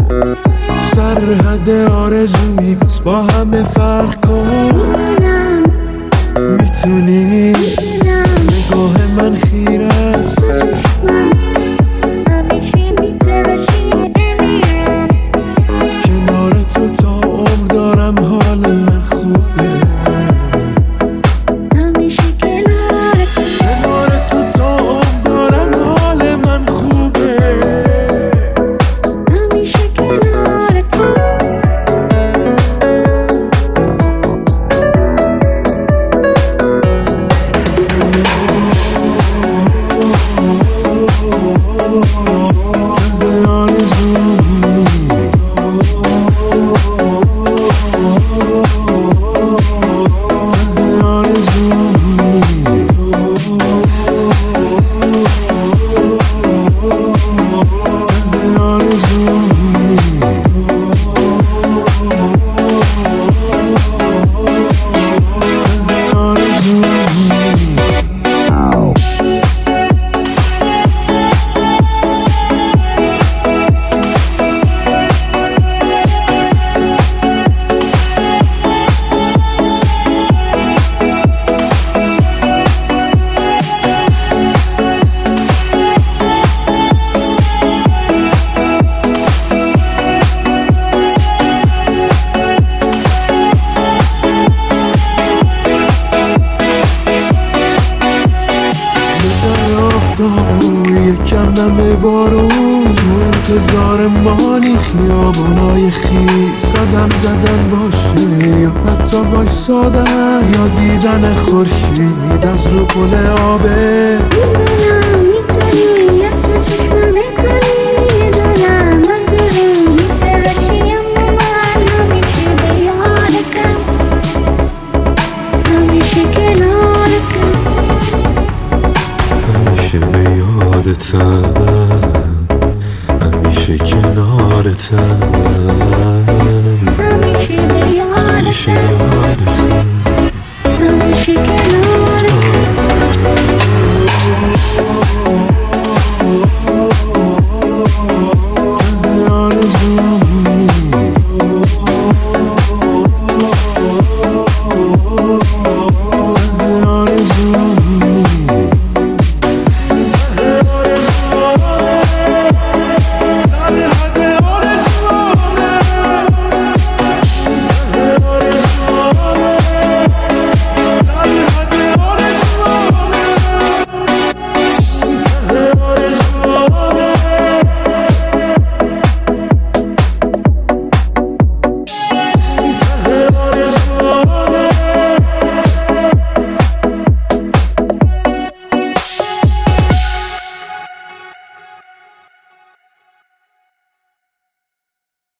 سرحد آرزومی پس با همه فرق کن. میتونی نگاه من خیره است، همیشه میتراشی دلم. کنار تو تا عمر دارم حال من خوبه. همیشه کنار تو تا عمر دارم حال من خوبه. همیشه کنار تو. یکم نمه بارون تو انتظار مانی، خیابونای خیس قدم زدن باشه یا حتی وایسادن یا دیدن خورشید از رو پل آبه. میدونم میتونی از تو چشمم بکنی، میدونم از روی میتراشی، اما من همیشه به یادتم، همیشه کنارتم. همیشه به یادتم، همیشه کنارتم، همیشه به یادتم، همیشه یادتم. همیشه کنارتم.